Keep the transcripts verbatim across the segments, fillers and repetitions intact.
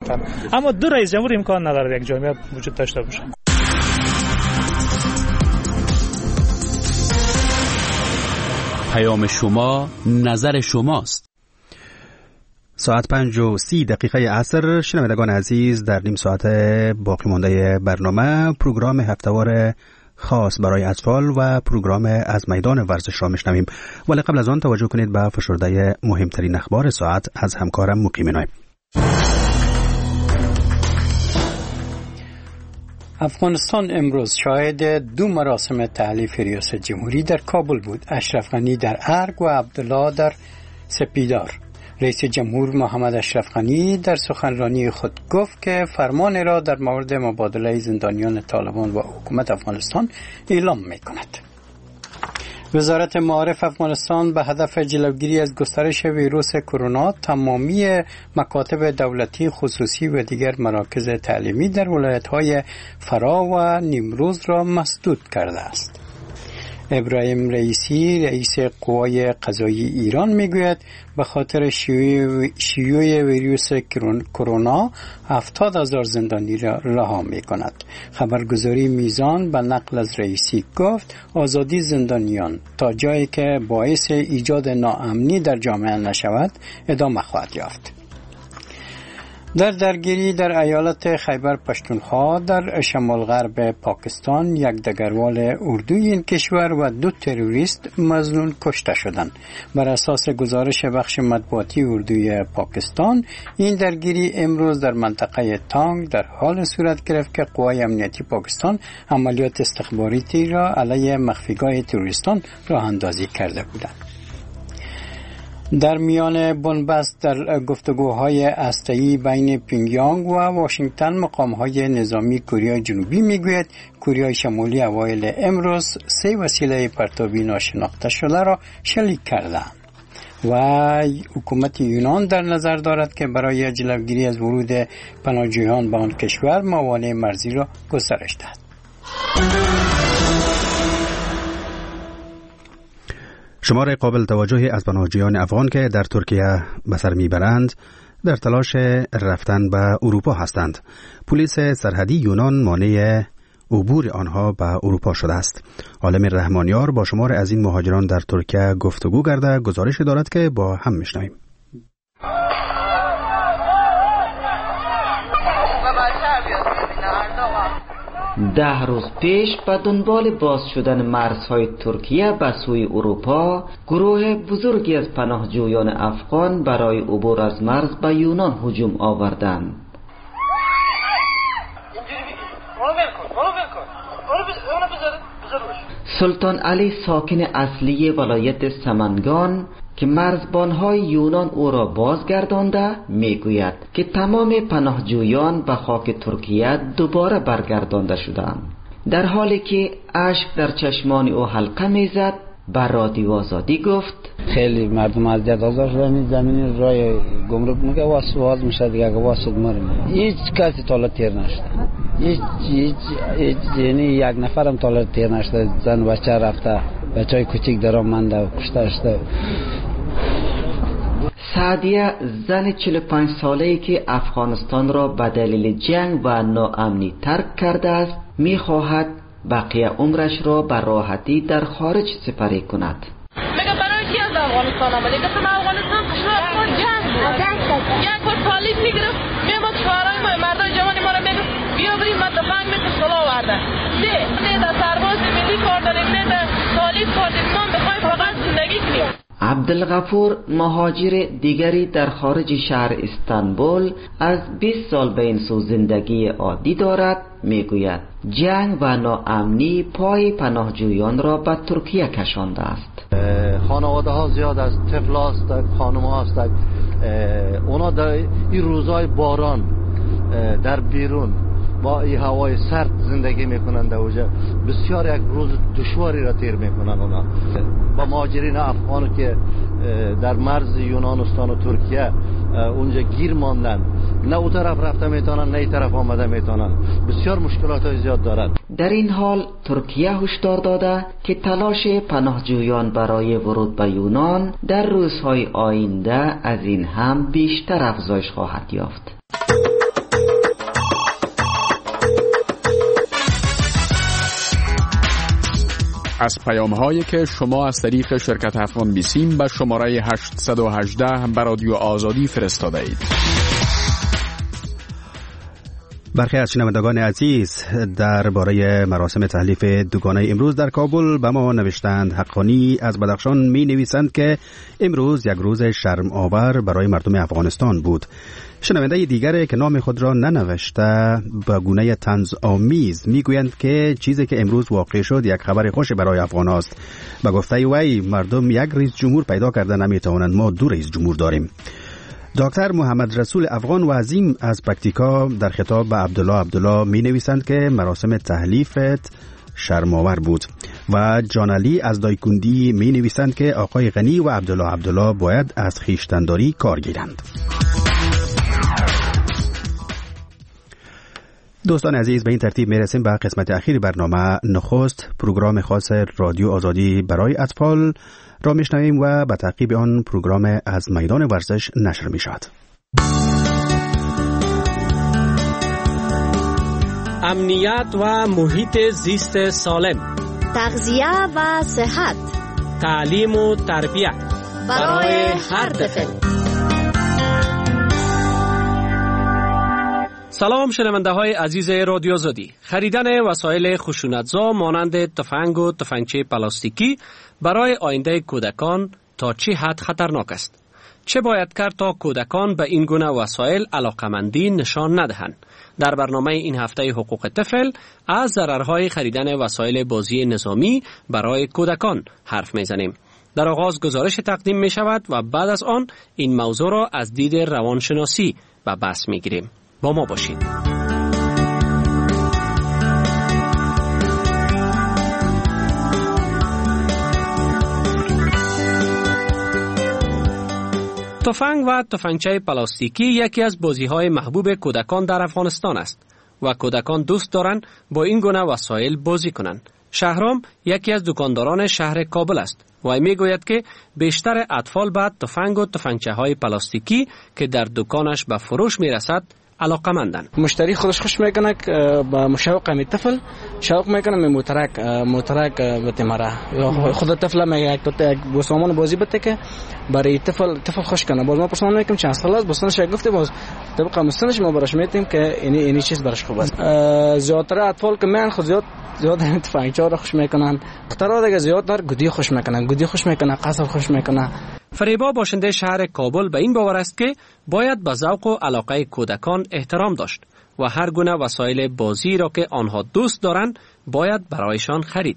نسبتا. اما دو رئیس جمهور امکان نداره یک جامعه وجود داشته باشه. پیام شما، نظر شماست. ساعت پنج و سی دقیقه عصر. شنوندگان عزیز، در نیم ساعت باقی مانده برنامه پروگرام هفته‌وار خاص برای اطفال و پروگرام از میدان ورزش را میشنویم، ولی قبل از آن توجه کنید به فشرده مهمترین اخبار ساعت از همکارم مقیم نایم. افغانستان امروز شاهد دو مراسم تحلیف ریاست جمهوری در کابل بود. اشرف غنی در ارگ و عبدالله در سپیدار. رئیس جمهور محمد اشرف غنی در سخنرانی خود گفت که فرمان را در مورد مبادله زندانیان طالبان و حکومت افغانستان اعلام می‌کند. وزارت معارف افغانستان به هدف جلوگیری از گسترش ویروس کرونا تمامی مکاتب دولتی، خصوصی و دیگر مراکز تعلیمی در ولایت‌های فرا و نیمروز را مسدود کرده است. ابراهیم رئیسی رئیس قوای قضایی ایران میگوید به خاطر شیوع ویروس کرونا هفتاد هزار زندانی را رها می کند. خبرگزاری میزان به نقل از رئیسی گفت آزادی زندانیان تا جایی که باعث ایجاد ناامنی در جامعه نشود ادامه خواهد یافت. در درگیری در ایالت خیبر پشتونخوا در شمال غرب پاکستان یک دگروال اردوی این کشور و دو تروریست مظنون کشته شدند. بر اساس گزارش بخش مطبوعاتی اردوی پاکستان، این درگیری امروز در منطقه تانگ در حال صورت گرفت که قوای امنیتی پاکستان عملیات استخباراتی را علیه مخفیگاه تروریستان راه اندازی کرده بودند. در میان بنبست در گفتگوهای هسته‌ای بین پیونگیانگ و واشنگتن، مقام‌های نظامی کره جنوبی میگوید کره شمالی اوایل امروز سه وسیله پرتابی ناشناخته شده را شلیک کردند و حکومت یونان در نظر دارد که برای جلوگیری از ورود پناهجویان به آن کشور موانع مرزی را گسترش دهد. شمار قابل توجهی از پناهجویان افغان که در ترکیه به سر میبرند در تلاش رفتن به اروپا هستند. پلیس سرحدی یونان مانع عبور آنها به اروپا شده است. عالم رحمانیار با شمار از این مهاجران در ترکیه گفتگو کرده گزارش دارد که با هم میشنویم. ده روز پیش به دنبال باز شدن مرزهای ترکیه به سوی اروپا، گروه بزرگی از پناهجویان افغان برای عبور از مرز به یونان هجوم آوردند. سلطان علی ساکن اصلی ولایت سمنگان که مرزبانهای یونان او را بازگردانده میگوید که تمام پناهجویان به خاک ترکیه دوباره برگردانده شدند. در حالی که اشک در چشمان او حلقه میزد بر رادیو آزادی گفت خیلی مردم از جد آزار شدن. زمین رای گمرک میگه واسواز میشه دیگه، اگه واسد مرم هیچ کسی تالا تیر نشده، هیچ هیچ هیچ یعنی یک نفرم تالا تیر نشده. زن بچه رفته، بچه های کوچیک درام منده و کشته شده. سعدیه زن چهل و پنج ساله‌ای که افغانستان را به دلیل جنگ و ناامنی ترک کرده است می‌خواهد بقیه عمرش را به راحتی در خارج سپری کند. میگه برای چی از افغانستان آمدی؟ گفتم افغانستان کشور جنگ بود. یک بار پالیس میگرفت میامد شوهرای ما مردای جوانی ما را میگفت بیا بریم ما تفنگ میخواد سلا ورده نه نه در سرباز ملی کار داریم، نه در پالیس کار داریم، ما میخوایم فقط زندگی کنیم. عبدالغفور مهاجر دیگری در خارج شهر استانبول از بیست سال به این سو زندگی عادی دارد میگوید جنگ و ناامنی پای پناهجویان را به ترکیه کشانده است. خانواده ها زیاد از طفل هستند، خانم ها هستند. اونا در این روزهای باران در بیرون با این هوای سرد زندگی میکنن در اوجه. بسیار یک روز دشواری را تیر میکنن اونا. با مهاجرین افغان که در مرز یونانستان و ترکیه اونجا گیر ماندن، نه او طرف رفته میتونن نه این طرف آمده میتونن، بسیار مشکلات های زیاد دارد. در این حال ترکیه هشدار داده که تلاش پناهجویان برای ورود به یونان در روزهای آینده از این هم بیشتر افزایش خواهد یافت. از پیام هایی که شما از طریق شرکت افغان بیسیم به شماره هشت یک هشت به رادیو آزادی فرستاده اید. برخی از شنوندگان عزیز درباره مراسم تحلیف دوگانه امروز در کابل به ما نوشتند. حقانی از بدخشان می نویسند که امروز یک روز شرم آور برای مردم افغانستان بود. شنونده دیگر که نام خود را ننوشته به گونه طنز آمیز می گویند که چیزی که امروز واقع شد یک خبر خوش برای افغان است. به گفته وی مردم یک رئیس جمهور پیدا کرده نمی توانند، ما دو رئیس جمهور داریم. دکتر محمد رسول افغان و عظیم از پکتیکا در خطاب به عبدالله عبدالله می نویسند که مراسم تحلیفت شرم‌آور بود و جانعلی از دایکندی می نویسند که آقای غنی و عبدالله عبدالله باید از خویشتنداری کار گیرند. دوستان عزیز، به این ترتیب می رسیم به قسمت اخیر برنامه. نخست پروگرام خاص رادیو آزادی برای اطفال را میشنویم و به تعقیب آن پروگرام از میدان ورزش نشر می شود. امنیت و محیط زیست سالم، تغذیه و صحت، تعلیم و تربیت برای هر طفل. سلام شنونده های عزیز رادیو آزادی. خریدن وسایل خشونتزا مانند تفنگ و تفنگچه پلاستیکی برای آینده کودکان تا چه حد خطرناک است؟ چه باید کرد تا کودکان به این گونه وسایل علاقمندی نشان ندهند؟ در برنامه این هفته حقوق طفل از ضررهای خریدن وسایل بازی نظامی برای کودکان حرف میزنیم. در آغاز گزارش تقدیم می شود و بعد از آن این موضوع را از دید روانشناسی به بحث می گیریم. با ما باشید. تفنگ و تفنگچه پلاستیکی یکی از بازی‌های محبوب کودکان در افغانستان است و کودکان دوست دارند با این گونه وسایل بازی کنند. شهرام یکی از دکانداران شهر کابل است و میگوید که بیشتر اطفال به تفنگ و تفنگچه‌های پلاستیکی که در دکانش به فروش میرسد علاقمندن. مشتری خودش خوش میکنه با مشوق می طفل شوق میکنه می موترک موترک بده مرا خود طفل می یک تا سامان بازی بده که برای طفل طفل خوش کنه. باز ما پرسان میکنیم چند سال است بسنش گفته باز طبق مستندش ما براش میتیم که اینی اینی چیز براش خوب است. زیادتر اطفال که من خود زیاد زیاد تفنگچه را خوش میکنن. اختراع دیگه زیاد در گودی خوش میکنن گودی خوش میکنه قصب خوش میکنه. فریبا باشنده شهر کابل به این باور است که باید به ذوق و علاقه کودکان احترام داشت و هر گونه وسایل بازی را که آنها دوست دارند باید برایشان خرید.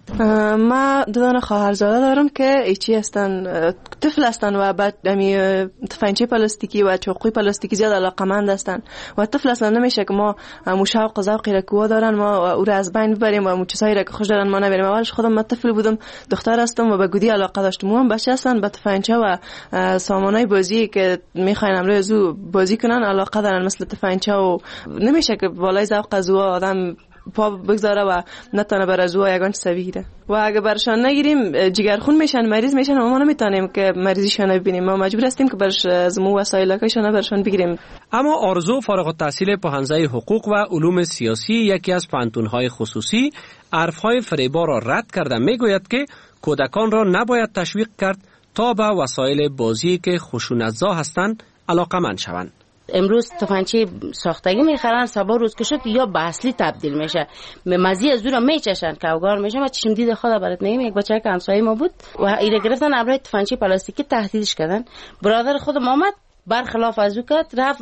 ما دو دانه خواهرزاده دارم که ایچی هستن طفل هستن و بعد امی تفنگچه پلاستیکی و چاقوی پلاستیکی زیاد علاقمند هستن و طفل اصلا نمیشه که ما مشوق و ذوقی را که دارن ما او را از بین ببریم و چیزایی را که خوش دارن ما نبریم. اولش خودم من طفل بودم دختر هستم و به گودی علاقه داشتم. هم بچه هستن به تفنگچه و سامانای بازی که میخواین امروز زو بازی کنن علاقه دارن مثل تفنگچه و نمیشه که بالای ذوق از او آدم پا بگذاره و نتونه بر از او یگان سویره و اگه برشان نگیریم جگرخون میشن مریض میشن و ما نمیتونیم که مریضیشون ببینیم. ما مجبور هستیم که برش از مو وسایلکشون برشان بگیریم. اما آرزو فارغ التحصیل پوهنځی حقوق و علوم سیاسی یکی از پانتونهای خصوصی حرفهای فریبا را رد کرده میگوید که کودکان را نباید تشویق کرد تا به وسایل بازی که خشونت‌زا هستند علاقمند شوند. امروز تفنگچه ساختگی میخرن سبا روز که شد یا به اصلی تبدیل میشه مزی از دور میچشن کوگار میشه. ما چشم دید خدا برات میگم یک بچه که همسایه ما بود و ایره گرفتن ابرای تفنگچه پلاستیکی تهدیدش کردن. برادر خودم آمد برخلاف از او کرد رفت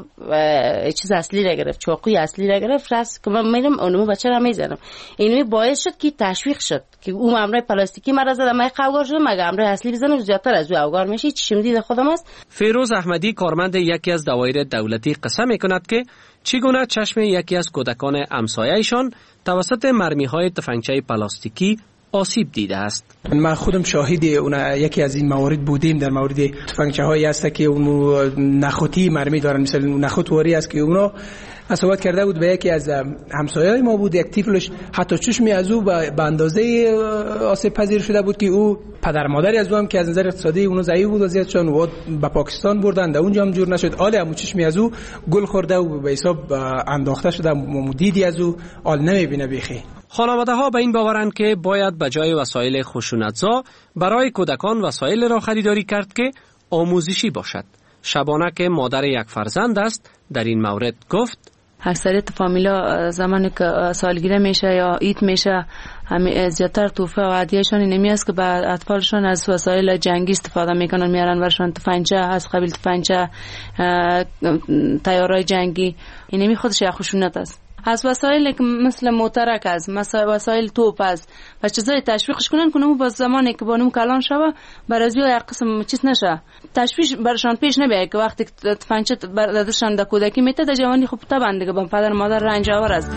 چیز اصلی را گرفت چاقوی اصلی را گرفت رفت که من میرم اونمو بچه را میزنم. اینمی باعث شد که تشویق شد که اون امرای پلاستیکی مرا زدم من قوگار شدم مگه امرای اصلی بزنم زیادتر از او اوگار میشه. چشم دید خودم است. فیروز احمدی کارمند یکی از دوایر دولتی قسم میکند که چگونه چشم یکی از کودکان همسایه‌شان توسط مرمی‌های تفنگچه پلاستیکی آسیب دیده است. من خودم شاهد اون یکی از این موارد بودیم. در مورد تفنگچه هایی هست که اون نخوتی مرمی دارن مثلا نخوت واری است که اونا صحبت کرده بود به یکی از همسایه‌های ما بود، یک طفلش حتی چشمی از او به اندازه آسیب پذیر شده بود که او پدر مادری از او هم که از نظر اقتصادی اونو ضعیف بود وضعیتشون و به پاکستان بردن، اونجا هم جور نشد. آل همون چشمی از او گل خورده و به حساب انداخته شده، مدیدی از او آل نمیبینه بیخی. خانواده ها به این باورند که باید به جای وسایل خشونتزا برای کودکان وسایل را خریداری کرد که آموزشی باشد. شبانه که مادر یک فرزند است در این مورد گفت اکثریت فامیلا زمانی که سالگیره میشه یا عید میشه همه زیادتر توفه و هدیه‌شان اینمی است که به اطفالشان از وسایل جنگی استفاده میکنن، میارن برشان تفنگچه از قبیل تفنگچه، تیارای جنگی، اینمی خودش یک خشونت است. از وسایل که مثل موترک است، مثل وسایل توپ است و چیزای تشویقش کنن کنم با زمانی که بانم کلان شوه برازی یک قسم چیز نشه، تشویش برشان پیش نبیه که وقتی تفنگچه دادشان در کودکی میته در جوانی خوب طبعا دیگه با پدر مادر رنج آور است.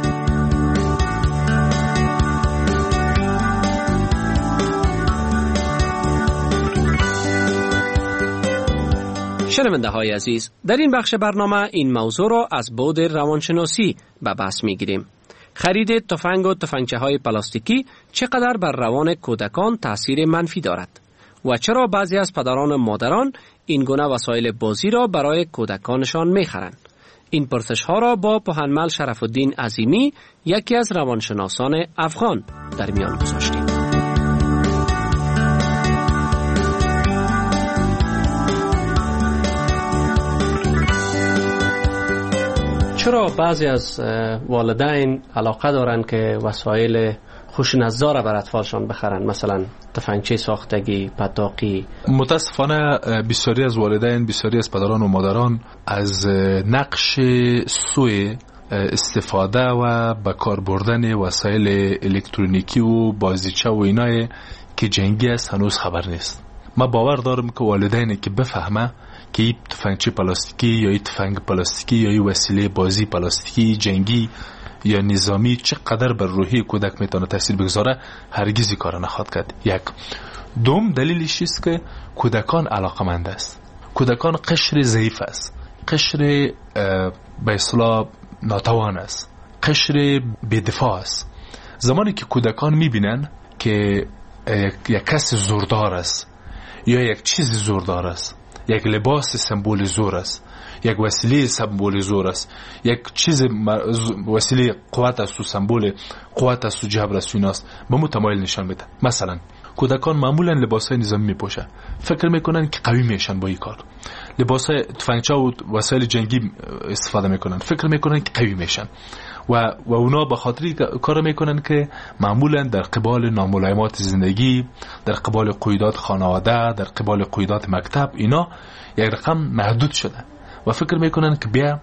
شنونده های عزیز، در این بخش برنامه این موضوع را از بعد روانشناسی به بحث می گیریم. خرید تفنگ و تفنگچه های پلاستیکی چقدر بر روان کودکان تاثیر منفی دارد و چرا بعضی از پدران و مادران این گونه وسایل بازی را برای کودکانشان می خرند؟ این پرسش ها را با پوهنمل شرف الدین عظیمی، یکی از روانشناسان افغان، در میان گذاشتیم. چرا بعضی از والدین علاقه دارند که وسایل خشونت‌زا را بر اطفالشان بخرند، مثلا تفنگچه ساختگی، پتاقی؟ متاسفانه بسیاری از والدین، بسیاری از پدران و مادران از نقش سوء استفاده و به کار بردن وسایل الکترونیکی و بازیچه و اینای که جنگی است هنوز خبر نیست. من باور دارم که والدینی که بفهمه که این تفنگچه پلاستیکی یا این تفنگ پلاستیکی یا این وسیله بازی پلاستیکی جنگی یا نظامی چقدر بر روحی کودک میتونه تاثیر بگذاره، هرگز این کار نخواهد کرد. یک دوم دلیلش است که کودکان علاقمند است، کودکان قشر ضعیف است، قشر به اصطلاح ناتوان است، قشر بی‌دفاع است. زمانی که کودکان میبینن که یک کس زوردار است یا یک چیز زوردار است، یک لباس سمبول زور است، یک وسیله سمبول زور است، یک چیز وسیله قوت است و سمبول قوت است و جبر است و ایناست، به متمایل نشان میده. مثلا کودکان معمولا لباسای نظامی میپوشن، فکر میکنن که قوی میشن با این کار. لباسای تفنگچه و وسایل جنگی استفاده میکنن، فکر میکنن که قوی میشن و و اونا به خاطر کار میکنن که معمولا در قبال ناملایمات زندگی، در قبال قیودات خانواده، در قبال قیودات مکتب، اینا یک رقم محدود شده و فکر میکنن که بیا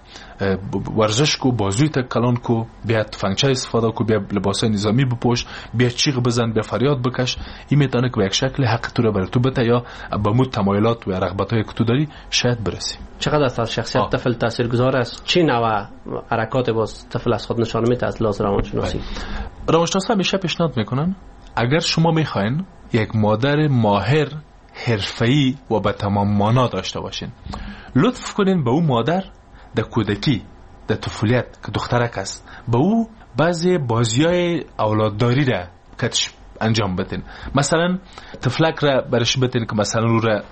ورزش کو، بازوی تک کلان کو، بیا تفنگچه استفاده کو، بیا لباسای نظامی بپوش، بیا چیغ بزن، بیا فریاد بکش. این میتونه که به یک شکل حق تو رو بر تو بده یا به مود تمایلات و رغبت‌های که تو داری شاید برسی. چقدر از شخصیت طفل تاثیرگذار است؟ چی نوع حرکات باز طفل از خود نشان میده از لحاظ روانشناسی؟ روانشناسا همیشه پیشنهاد میکنن اگر شما میخواین یک مادر ماهر حرفه‌ای و به تمام معنا داشته باشین، لطف کنین به اون مادر در کودکی، در طفولیت که دخترک است، به او بعضی بازیای اولادداری را کتش انجام بدین. مثلا طفلک را برش بدین که مثلا او را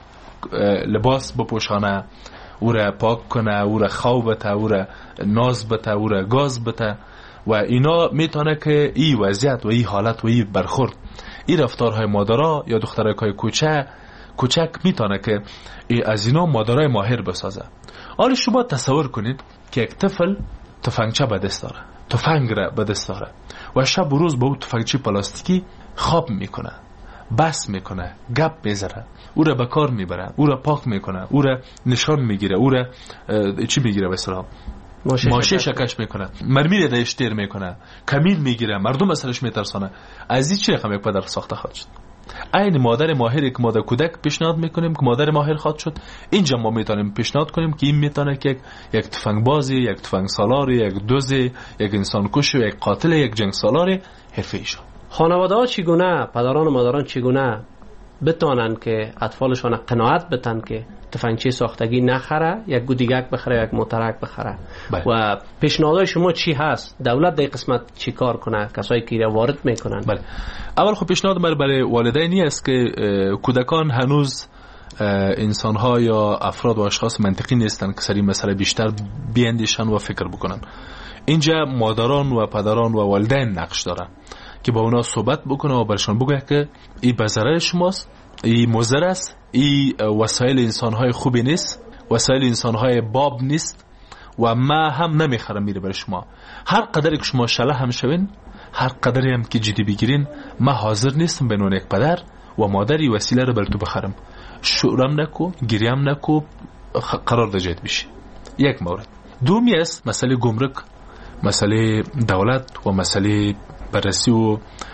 لباس بپوشانه، او را پاک کنه، او را خواب بده، او را ناز بده، او را گاز بده و اینا میتونه که این وضعیت و این حالت و این برخورد، این رفتارهای مادرها یا دخترکای کوچه کوچک میتونه که از اینا مادرای ماهر بسازه. حالا شما تصور کنید که یک طفل تفنگچه به دست داره، تفنگ را به دست داره و شب و روز با اون تفنگچه پلاستیکی خواب میکنه، بس میکنه، گپ میزنه، او را به کار میبره، او را پاک میکنه، او را نشان میگیره، او را چی میگیره به اصطلاح ماشه شکش میکنه، مرمی را دایش تیر میکنه، کمین میگیره، مردم اثرش میترسانه. از این چی رقم یک پدر ساخته خواهد شد؟ این مادر ماهری که مادر کودک پیشنهاد میکنیم که مادر ماهر خواهد شد، اینجا ما میتونیم پیشنهاد کنیم که این میتونه که یک تفنگ بازی، یک تفنگ سالاری، یک دوزی، یک انسان کشی، یک قاتل، یک جنگ سالاری حرفه‌ای شد. خانواده ها چگونه، پدران و مادران چگونه بتانن که اطفالشان قناعت بتن که تفنگچی ساختگی نخره، یک گودیگک بخره، یک موترک بخره. بله. و پیشنهادهای شما چی هست؟ دولت در قسمت چی کار کنه؟ کسایی که وارد میکنن؟ بله. اول خب پیشنهاد من برای والدینی است که کودکان هنوز انسان‌ها یا افراد و اشخاص منطقی نیستن که سری مسئله بیشتر بیاندیشن و فکر بکنن. اینجا مادران و پدران و والدین نقش دارن که با اونا صحبت بکنه و برشان بگه که این به ضرر شماست، این مضر است، این وسایل انسان‌های خوبی نیست، وسایل انسان‌های باب نیست و ما هم نمیخرم میره برای شما. هر قدری که شما شله هم شوین، هر قدری هم که جدی بگیرین، ما حاضر نیستم به عنوان یک پدر و مادری وسیله رو بر تو بخرم. شورم نکو، گریم نکو، قرار داجت بشی. یک مورد. دومی است مسئله گمرک، مسئله دولت و مسئله بررسی و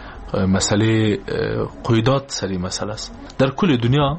مسئله قیودات سری مسئله است. در کل دنیا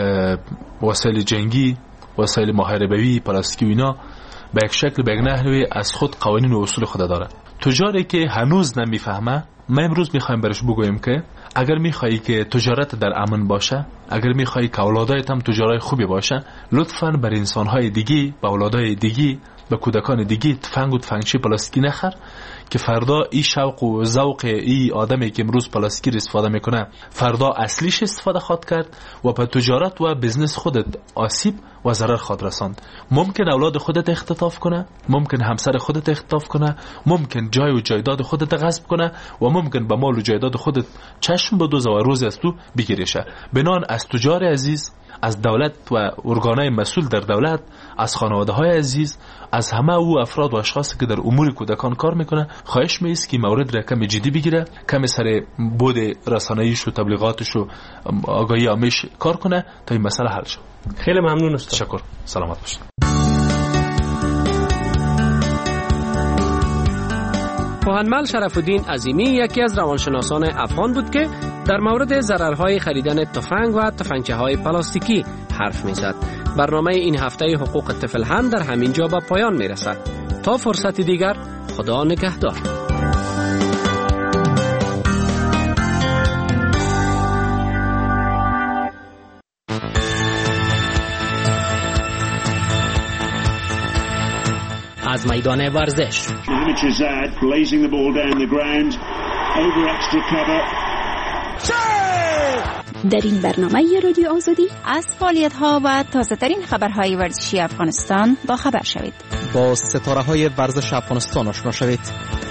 وسایل جنگی، وسایل محاربوی، پلاستیکی و اینا به یک شکل به یک نحوی از خود قوانین و اصول خود داره. تجاری که هنوز نمیفهمه، ما امروز میخوایم برش بگویم که اگر میخوایی که تجارت در امن باشه، اگر میخوایی که اولادایت هم تجارای خوبی باشه، لطفاً بر انسانهای دیگی، با اولادای دیگی، به کودکان دیگی تفنگ و تفنگچی پلاستیکی نخر که فردا این شوق و ذوق این آدمی که امروز پلاستیکی استفاده میکنه فردا اصلیش استفاده خواهد کرد و به تجارت و بزنس خودت آسیب و ضرر خواهد رساند. ممکن اولاد خودت اختطاف کنه، ممکن همسر خودت اختطاف کنه، ممکن جای و جایداد خودت غصب کنه و ممکن به مال و جایداد خودت چشم بدوزه و روزی از تو بگیرشه. بنان از تجار عزیز، از دولت و ارگانهای مسئول در دولت، از خانواده های عزیز، از همه او افراد و اشخاصی که در امور کودکان کار میکنه خواهش میست که مورد را کمی جدی بگیره، کمی سر بود رسانه‌ایش و تبلیغاتش و آگاهی عامش کار کنه تا این مسئله حل شد. خیلی ممنون استاد. شکر. سلامت باشید. کهنمل شرف الدین عظیمی یکی از روانشناسان افغان بود که در مورد ضررهای خریدن تفنگ و تفنگچه‌های پلاستیکی حرف میزد. برنامه این هفته حقوق طفل هم در همین جا به پایان میرسد. تا فرصت دیگر، خدا نگهدار. از میدان ورزش در این برنامه رادیو آزادی از فعالیت‌ها و تازه‌ترین خبرهای ورزشی افغانستان با خبر شوید. با ستاره‌های ورزش افغانستان آشنا شوید.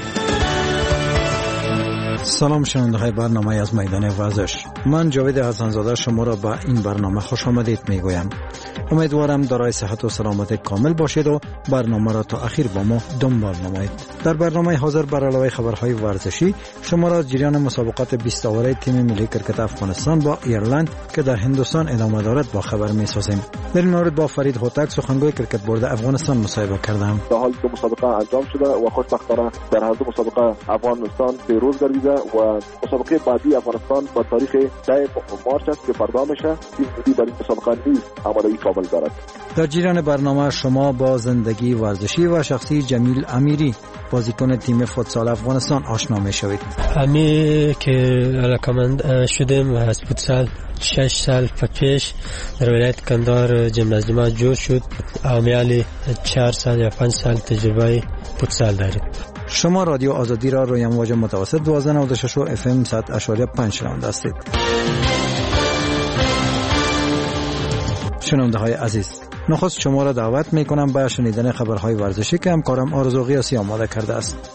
سلام شنونده‌های برنامه از میدان ورزش. من جاوید حسن‌زاده شما را به این برنامه خوش آمدید میگویم. امیدوارم دارای صحت و سلامت کامل باشید و برنامه را تا آخر با ما دنبال نمایید. در برنامه حاضر بر علاوه خبرهای ورزشی شما را جریان مسابقات بیست اوره تیم ملی کرکت افغانستان با ایرلند که در هندوستان ادامه دارد با خبر می‌سازیم. در این مورد با فرید هوتک سخنگوی کرکت بورد افغانستان مصاحبه کردم. در حالی که مسابقه انجام شده و خوشبختانه در هر دو مسابقه افغانستان پیروز گردیده و مسابقه بعدی افغانستان با تاریخ ده مارس است که فردا میشه. تیم ملی برای مسابقه نیز آمادگی کامل دارد. در جریان برنامه شما با زندگی ورزشی و شخصی جمیل امیری بازیکن تیم فوتسال افغانستان آشنا میشوید. امی که علاقمند شدیم از فوتسال شش سال پیش در ولایت کندهار جمنازیوم جور شد. امیالی چهار سال یا پنج سال تجربه فوتسال داریم. شما رادیو آزادی را روی امواج متوسط دوازده نود و شش اف ام صد اشاریه پنج شنونده هستید. شنونده های عزیز، نخست شما را دعوت می کنم به شنیدن خبرهای ورزشی که همکارم آرزو قیاسی آماده کرده است.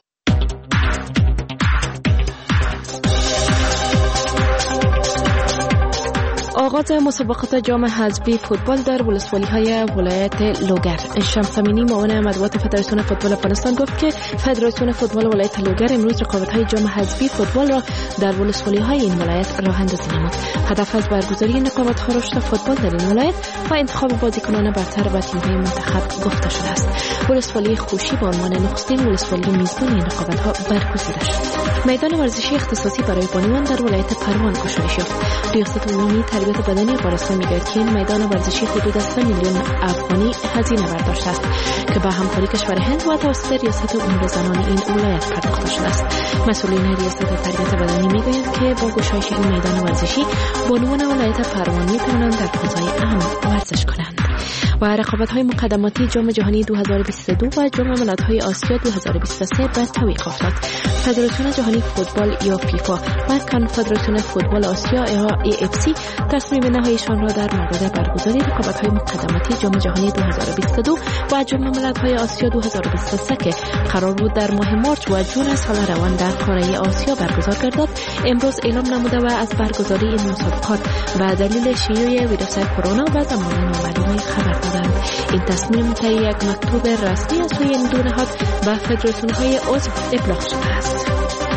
آغاز مسابقات جام حذفی فوتبال در ولسوالی‌های ولایت لوگر. شمس امینی معاون مطبوعات فدراسیون فوتبال افغانستان گفت که فدراسیون فوتبال ولایت لوگر امروز رقابت‌های جام حذفی فوتبال را در ولسوالی‌های این ولایت راه اندازی نمود. هدف از برگزاری این رقابت‌ها رشد فوتبال در این ولایت و انتخاب بازیکنان برتر و تیم‌های منتخب گفته شده است. ولسوالی خوشی به عنوان نخستین ولسوالی میزبان این رقابت‌ها برگزیده شد. میدان ورزشی اختصاصی برای بانوان در ولایت پروان گشایش یافت. ریاست عمومی تربیت تربیت بدنی افغانستان میگوید که این میدان ورزشی حدود سه میلیون افغانی هزینه برداشته است که با همکاری کشور هند و توسط ریاست امور زنان این ولایت پرداخته شده است. مسئولین ریاست تربیت بدنی میگویند که با گشایش این میدان ورزشی بانوان ولایت پروان میتوانند در فضای امن ورزش کنند. و رقابت‌های مقدماتی جام جهانی دو هزار و بیست و دو و جام ملت‌های آسیا دو هزار و بیست و سه به تعویق افتاد. فدراسیون جهانی فوتبال یا فیفا و کنفدراسیون فوتبال آسیا یا ای اف سی تصمیم نهاییشان را در مورد برگزاری رقابت‌های مقدماتی جام جهانی دو هزار و بیست و دو و جام ملت‌های آسیا دو هزار و بیست و سه که قرار بود در ماه مارس و جون سال روان در قاره آسیا برگزار گردد امروز اعلام نموده و از برگزاری این مسابقات به دلیل شیوع ویروس کرونا و زمان نامعلوم خبر دادند. این تصمیم طی یک مکتوب رسمی از سوی این دو نهاد به فدراسیون‌های عضو ابلاغ شده است.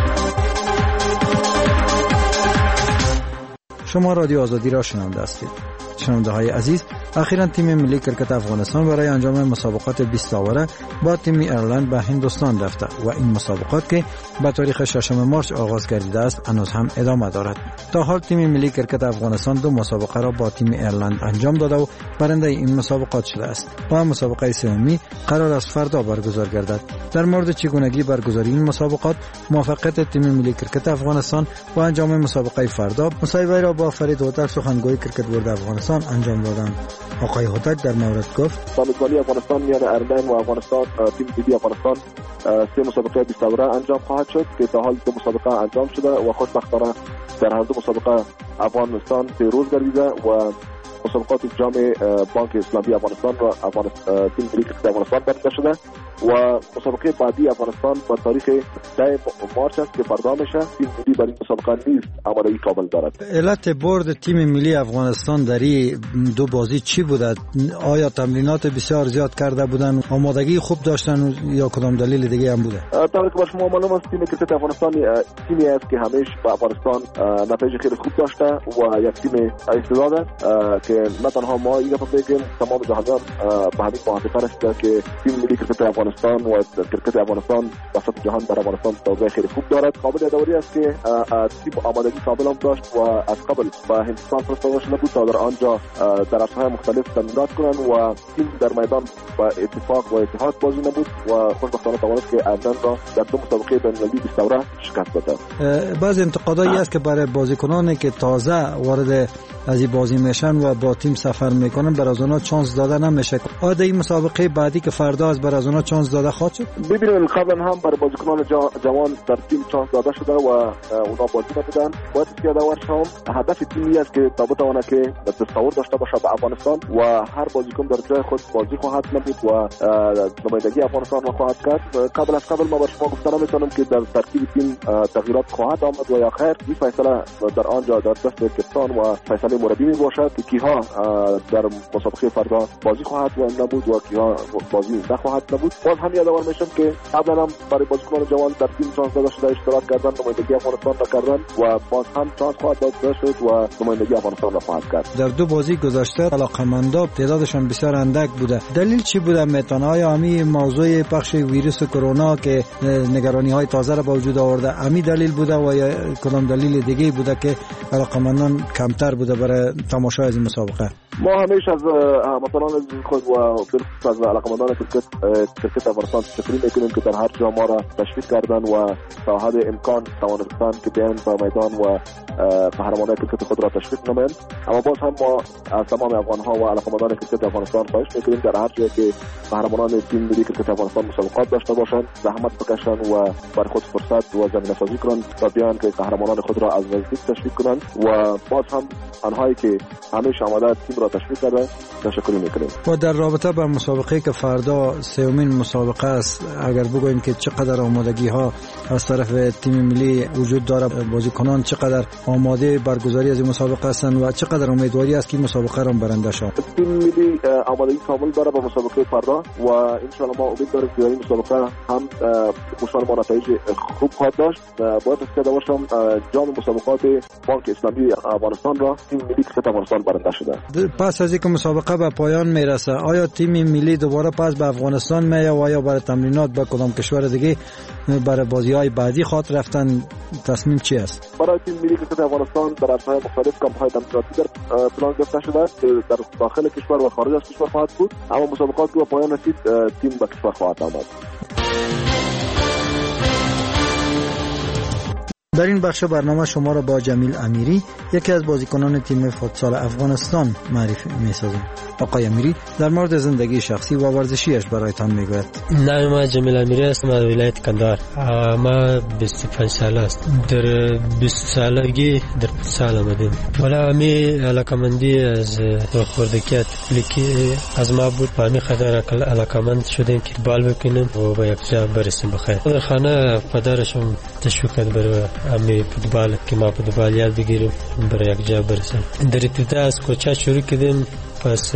شما رادیو آزادی را شنونده هستید. شنونده های عزیز، اخیراً تیم ملی کرکت افغانستان برای انجام مسابقات بیست آوره با تیم ایرلند به هندوستان رفته و این مسابقات که به تاریخ ششم مارس آغاز گردیده است هنوز هم ادامه دارد. تا حال تیم ملی کرکت افغانستان دو مسابقه را با تیم ایرلند انجام داده و برنده این مسابقات شده است و مسابقه سومی قرار است فردا برگزار گردد. در مورد چگونگی برگزاری این مسابقات، موافقت تیم ملی کرکت افغانستان و انجام مسابقه فردا، مصاحبه را با فرید هوتک سخنگوی کرکت بورد افغانستان انجام دادند. آقای هوتک در مورد گفت: میزبانی افغانستان میان ایرلند و افغانستان، تیم ملی افغانستان سه مسابقه بیست آوره انجام خواهد شد که تا حال دو مسابقه انجام شده و خوشبختانه در هر دو مسابقه افغانستان پیروز گردیده و مسابقات جام بانک اسلامی افغانستان و افغانستان تیم ملی کرکت افغانستان برگزار شده و مسابقه بعدی افغانستان با تاریخ ده مارس است که فردا میشه. تیم ملی برای این مسابقه نیز آمادگی کامل دارد. علت برد تیم ملی افغانستان در این دو بازی چی بوده؟ آیا تمرینات بسیار زیاد کرده بودن، آمادگی خوب داشتن یا کدام دلیل دیگه هم بوده؟ طبعا که با شما معلوم است تیم کرکت افغانستان تیمی است که همیشه با افغانستان نتایج خیلی خوب داشته و یک تیم استعداد است که نه تنها ما این دفعه بگیم تمام جهانیان به همین موافقه رسیده که تیم ملی کرکت افغانستان و کرکت افغانستان در سطح جهان در افغانستان توضیح خیلی خوب دارد. قابل یادآوری است که تیم آمادگی کامل هم داشت و از قبل به هندوستان فرستاده شده بود تا در آنجا در عرصه‌های مختلف تمرینات کنند و تیم در میدان با اتفاق و اتحاد بازی نمود و خوشبختانه توانست که ایرلند را در دو مسابقه بین‌المللی بیست آوره شکست داد. بعض انتقادایی است که برای بازیکنانی که تازه وارد از این بازی میشن و با تیم سفر میکنن بر از اونها چانس داده نمیشه. آیا این مسابقه بعدی که فردا از بر از اونها چانس داده خواهد شد؟ ببینید قبلا هم برای بازیکنان جوان در تیم چانس داده شده و اونا بازی نمیدن. باید که یادآور شوم هدف تیمی است که تا بتونه که تصور داشته باشه به افغانستان و هر بازیکن در جای خود بازی خواهد نمود و نمایندگی افغانستان را خواهد کرد. قبل از قبل ما به شما گفتم میتونم که در ترکیب تیم تغییرات خواهد آمد و یا خیر این فیصله در آنجا در دست کپتان و فیصله مربی می باشد که کیها در مسابقه فردا بازی خواهد نمود و کیها بازی نخواهد نمود. باز هم یادآور میشم که قبلا هم برای بازیکنان جوان در تیم چانس داده شده اشتراک کردن، نمایندگی افغانستان را کردن و باز هم چانس خواهد داده شد و نمایندگی افغانستان را خواهد کرد. در دو بازی گذشته علاقمندا تعدادشان بسیار اندک بوده. دلیل چی بوده؟ میتونه آیا همین موضوع پخش ویروس کرونا که نگرانی های تازه را به وجود آورده همین دلیل بوده و یا کدام دلیل دیگه بوده که علاقمندان کمتر بوده برای تماشای از این مسابقه؟ ما همیشه از هموطنان خود و بالخصوص از علاقمندان کرکت کرکت افغانستان تشکر میکنیم که در هر جا ما را تشویق کردن و تا حد امکان توانستن که بیان به میدان و قهرمانان کرکت خود را تشویق نمایند. اما باز هم ما از تمام افغانها و علاقمندان کرکت افغانستان خواهش میکنیم در هر جایی که قهرمانان تیم ملی کرکت افغانستان مسابقات داشته باشند زحمت بکشند و برای خود فرصت و زمینه سازی کنند تا بیان که قهرمانان خود را از نزدیک تشویق کنند و باز هم آنهایی که همیشه آماده تیم را تشویق کرده تشکر میکنیم. و در رابطه با مسابقه که فردا سومین مسابقه است اگر بگوییم که چقدر آمادگی ها از طرف تیم ملی وجود داره، بازیکنان چقدر آماده برگزاری از این مسابقه هستند و چقدر امیدواری است که مسابقه را برنده شود؟ تیم ملی آمادگی کامل داره با مسابقه فردا و ان شاء الله ما امید داریم که این مسابقه هم مشوار ما نتایج خوب خواهد داشت. باید اسکاده باشم جام مسابقات بانک اسلامی افغانستان را تیم ملی کرکت افغانستان برنده شده. پس از اینکه مسابقه به پایان میرسه آیا تیم ملی دوباره پس به افغانستان میاد و یا برای تمرینات به کدام کشور دیگه برای بازی‌های بعدی خاطر رفتن تصمیم چی است؟ برای تیم ملی کرکت افغانستان در عرصه‌های مختلف کمپ‌های تمریناتی در پلان گرفته شده است که در داخل کشور و خارج از کشور خواهد بود، اما مسابقات که به پایان رسید تیم به کشور خواهد آمد. در این بخش برنامه شما را با جمیل امیری، یکی از بازیکنان تیم فوتسال افغانستان معرفی می‌سازیم. آقای امیری در مورد زندگی شخصی و ورزشیش برایتان میگوید. نام من جمیل امیری است، من ولایت کندهار. ما بیست و پنج ساله است. در بیست سالگی در فوتسال آمدیم. ولی می علاقمندی از خوردگی تفلیکی از ما بود. با می خاطر علاقمند شدیم که بال بکنیم و به یک جا برسیم بخیر. در خانه پدرشم تشویق کرد برای امی فوتبال که ما فوتبال یاد بگیریم برای یک جا برسیم. در ابتدا از کوچه شروع کردیم، پس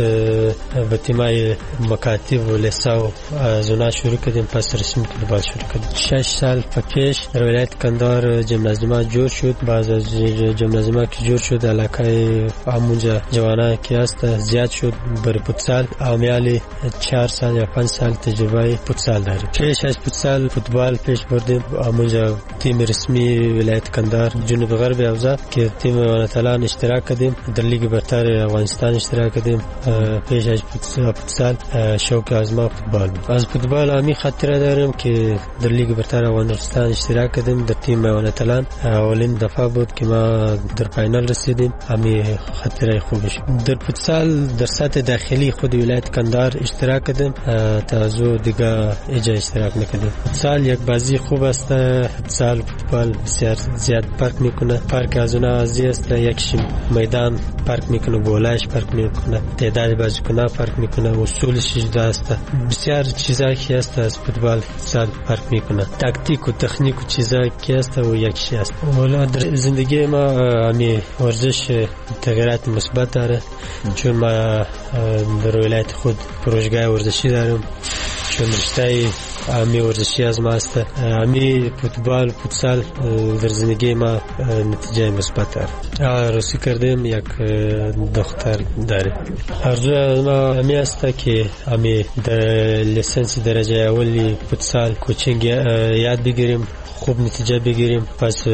به تیمای مکاتب و لیساو از اونا شروع کردیم، پس رسمی فوتبال شروع کردیم. شش سال پیش در ولایت کندهار جیمنازیوم جور شد. بعد از جیمنازیوم که جور شد علاقه همونجا جوانان که هست زیاد شد برای فوتسال. امیالی چهار سال یا پنج سال تجربه فوتسال داریم. پیش از فوتسال فوتبال پیش بردیم. همونجا تیم رسمی ولایت کندهار جنوب غرب اوزا که تیم ونتلان اشتراک کردیم. در لیگ برتر افغانستان اشتراک کردیم. پیش از فوتسال شوق از ما فوتبال بود. از فوتبال همی خاطره دارم که در لیگ برتر افغانستان اشتراک کردیم. در تیم ونتلان اولین دفعه بود که ما در فاینال رسیدیم. همی خاطره خوبش. در فوتسال در سطح داخلی خود ولایت کندهار اشتراک کردیم، تا از او دیگه ایجا اشتراک نکردیم. فوتسال یک بازی خوب است. فوتسال فوتبال بسیار زیاد فرق میکنه. فرق از اونها ازی است، یکش میدان فرق میکنه، گولاش فرق میکنه، تعداد بازیکنان فرق میکنه، اصولش جدا است. بسیار چیزایی که است از فوتبال فوتسال فرق میکنه. تاکتیک و تکنیک و چیزایی که است و یکیش است. ولی در زندگی ما همی ورزش تغییرات مثبت داره، چون ما در ولایت خود پروژه ورزشی داریم، چون رشته همی ورزشی از ما است. همی فوتبال فوتسال در زندگی ما نتیجه مثبت داره. روسی کردیم، یک دختر داریم. ارزو ما همی است که همی در لیسنس درجه اولی فوتسال کوچینگ یاد بگیریم، خوب نتیجه بگیریم. پس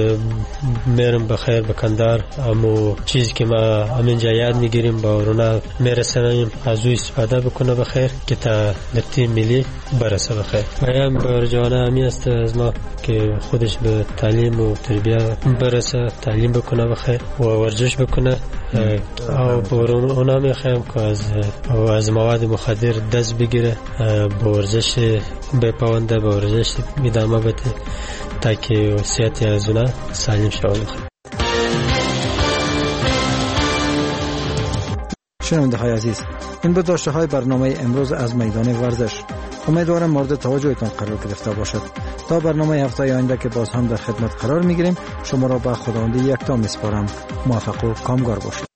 میرم بخیر به کندهار، اما چیزی که ما همینجا یاد میگیریم با اونا میرسونیم، از او استفاده بکنه بخیر که تا در تیم ملی برسه بخیر. مایم بر جوانه همی است از ما که خودش به تعلیم و تربیه برسه، تعلیم بکنه بخیر و ورزش بکنه. او بر اونا میخوایم که از از مواد مخدر دست بگیره، با ورزش بپاونده، با ورزش ادامه بده تا که صحت از اونا سالم شود. شنونده های عزیز، این بود داشته های برنامه امروز از میدان ورزش. امیدوارم مورد توجهتان قرار گرفته باشد. تا برنامه هفته آینده که باز هم در خدمت قرار میگیریم، شما را به خداوندی یکتا میسپارم. موفق و کامگار باشید.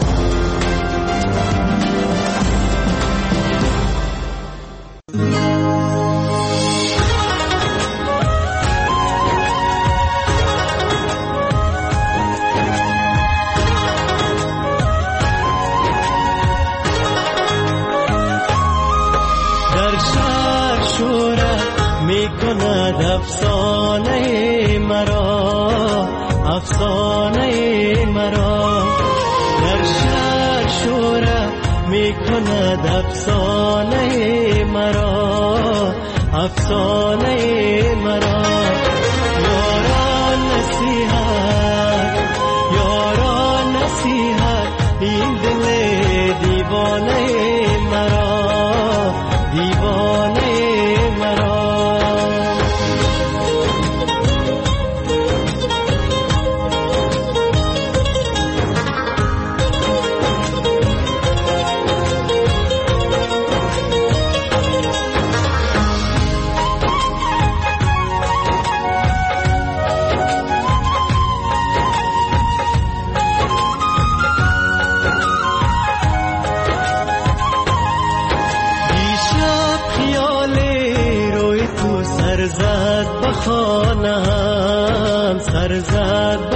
افسانه مرا افسانه مرا در شهر شوره میکند افسانه مرا افسانه مرا. یاران نصیحت یاران نصیحت این دل دیوانه مرا دیوانه مرا. سرزد